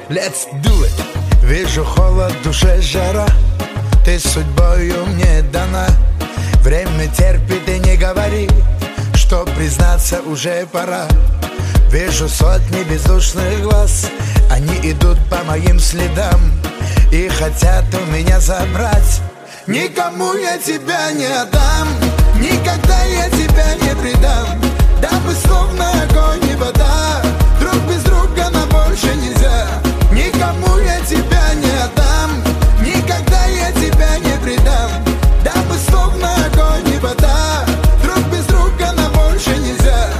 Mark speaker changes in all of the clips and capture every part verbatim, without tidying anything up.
Speaker 1: Let's do it. Вижу холод, в душе жара, ты судьбою мне дана. Время терпит и не говорит, что признаться уже пора. Вижу сотни бездушных глаз, они идут по моим следам и хотят у меня забрать. Никому я тебя не отдам, никогда я тебя не предам. Да мы словно огонь и вода, друг без друга нам больше нельзя. Никому я тебя не отдам, никогда я тебя не предам. Да мы словно огонь и вода, друг без друга нам больше нельзя.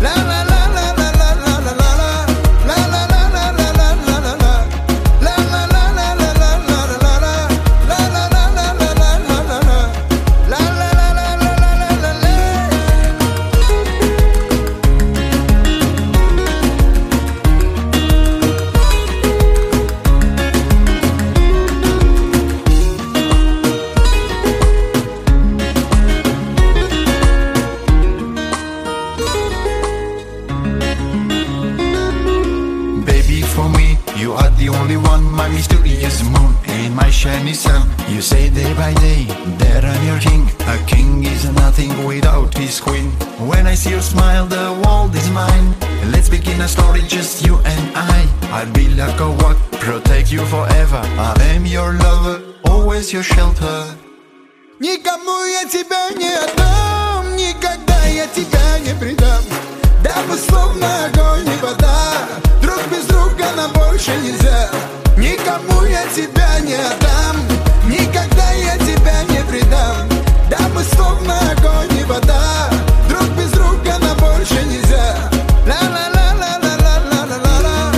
Speaker 2: You say day by day that I'm your king. A king is nothing without his queen. When I see your smile, the world is mine. Let's begin a story, just you and I. I'll be like a rock, protect you forever. I am your lover, always your shelter.
Speaker 1: Никому я тебя не отдам, никогда я тебя не предам. Да мы словно огонь и вода, друг без друга нам больше нельзя. Никому я тебя не отдам, никогда я тебя не предам. Да мы словно огонь и вода, друг без друга нам больше нельзя. Ла-ла-ла-ла-ла-ла-ла-ла-ла.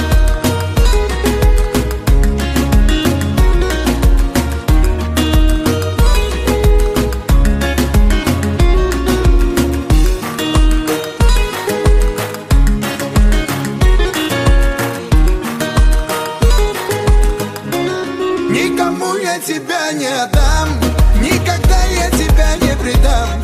Speaker 1: Никому я тебя не отдам, никогда я тебя не предам.